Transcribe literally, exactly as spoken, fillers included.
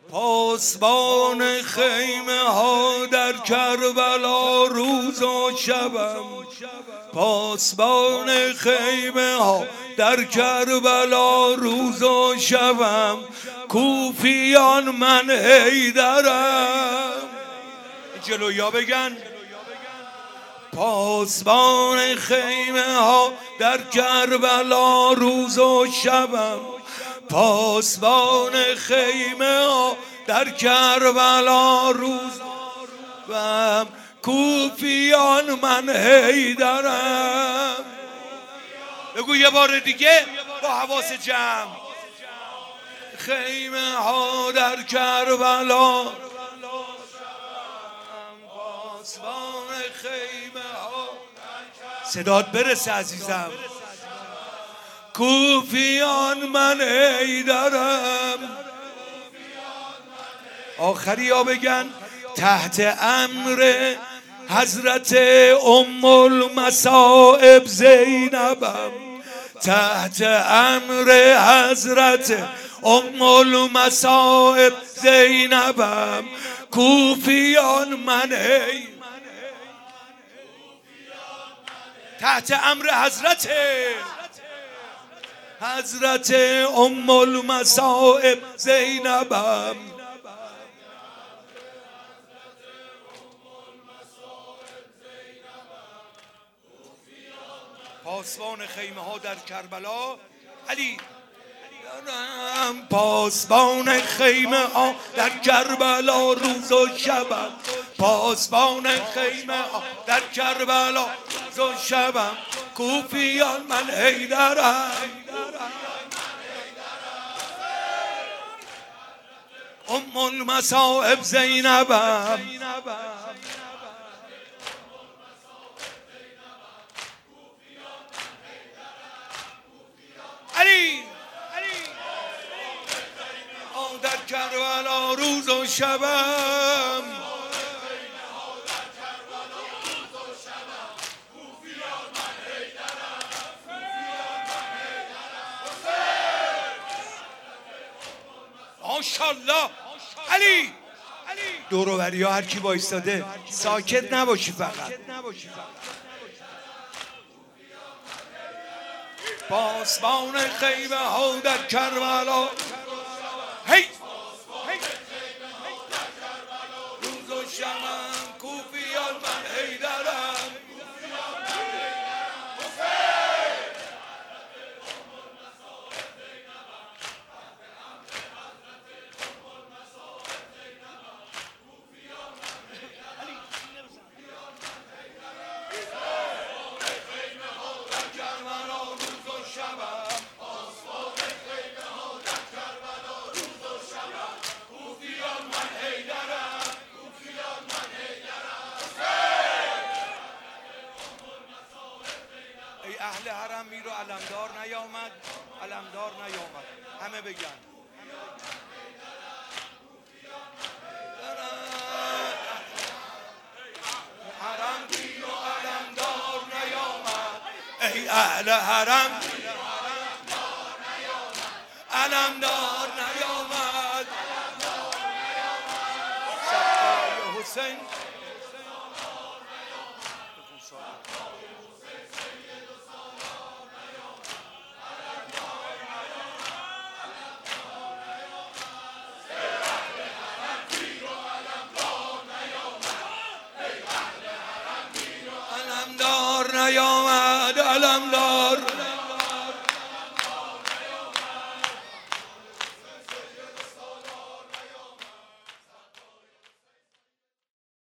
پاسبان خیمه ها در کربلا روز و شبم، پاسبان خیمه ها در کربلا روز و شبم، کوفیان من حیدرم. جلویا بگن پاسبان خیمه ها در کربلا روز و شبم، پاسبان خیمه ها در کربلا روز و شبم، کوفیان من حیدرم. بگو یه بار دیگه با حواس جمع. خیمه ها در کربلا، پاسبان خیمه ها، صدات برسه عزیزم، کوفیان من حیدرم. آخری ها بگن تحت امر حضرت ام المصائب زینبم، تحت امر حضرت ام المصائب زینبم، کوفیان من هی تحت امر حضرت حضرت ام المصائب زینبم. پاسبان خیمه ها در کربلا علی، پاسبان خیمه ها در کربلا روز و شبم، پاسبان خیمه ها در کربلا روز و شبم، کوفیان من حیدرم. ام المصائب زینبم، علی در کربلا روز و شبم، ماشاءالله. علی دور و بری ها هر کی وایستاده ساکت نباشی، فقط پاسبان خیمه ها در کربلا، هی روز و شبم، کوفیان من حیدرم. اهل حرم میر و علمدار نیامد، علمدار نیامد، همه بگن حرم میر و علمدار نیامد. ای اهل حرم علمدار نیامد، سقای حسین نیامد.